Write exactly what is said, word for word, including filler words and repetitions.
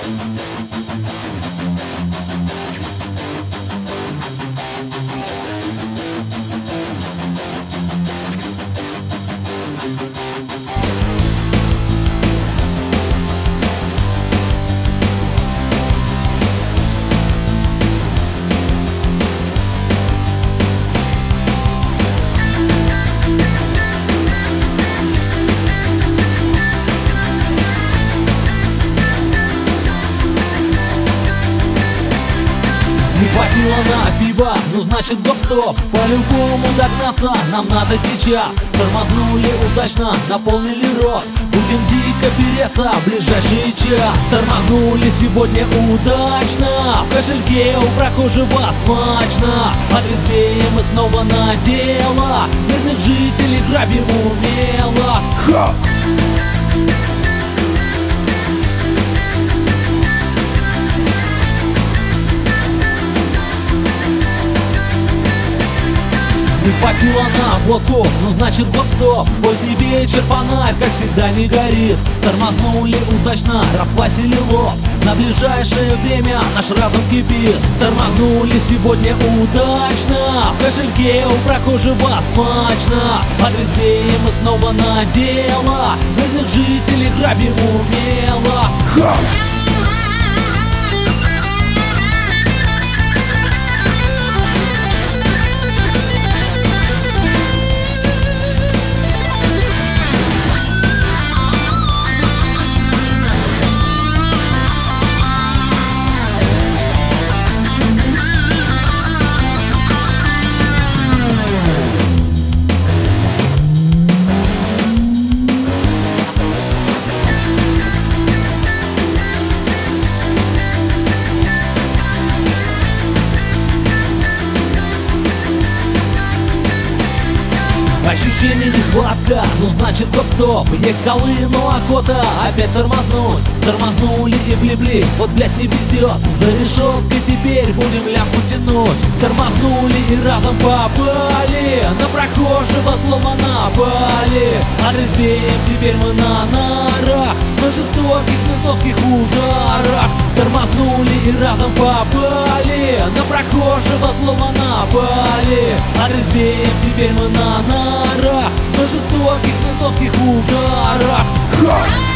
Не хватило на пиво, ну значит гоп-стоп. По-любому догнаться нам надо сейчас. Тормознули удачно, наполнили рот. Будем дико переться в ближайший час. Тормознули сегодня удачно. В кошельке у прохожего смачно. Отрезвеем мы снова на дело. Мирных жителей грабим умело. Ха! Не хватило на водку, ну значит гоп-стоп. Поздний вечер, фонарь, как всегда, не горит. Тормознули удачно, расквасили лоб. На ближайшее время наш разум кипит. Тормознули сегодня удачно. В кошельке у прохожего смачно. Отрезвеем мы снова на дело. Мирных жителей грабим умело. Ха! Ощущение нехватка, ну значит гоп-стоп. Есть колы, но охота опять тормознуть. Тормознули и влипли, вот блять не везет. За решеткой теперь будем лямку тянуть. Тормознули и разом попали. На прохожего злого напали. Отрезвеем теперь мы на нарах. На жестоких ментовских ударах. Тормознули и разом попали. На прохожего злого напали. Отрезвеем теперь мы на нарах. На жестоких ментовских ударах. Ха!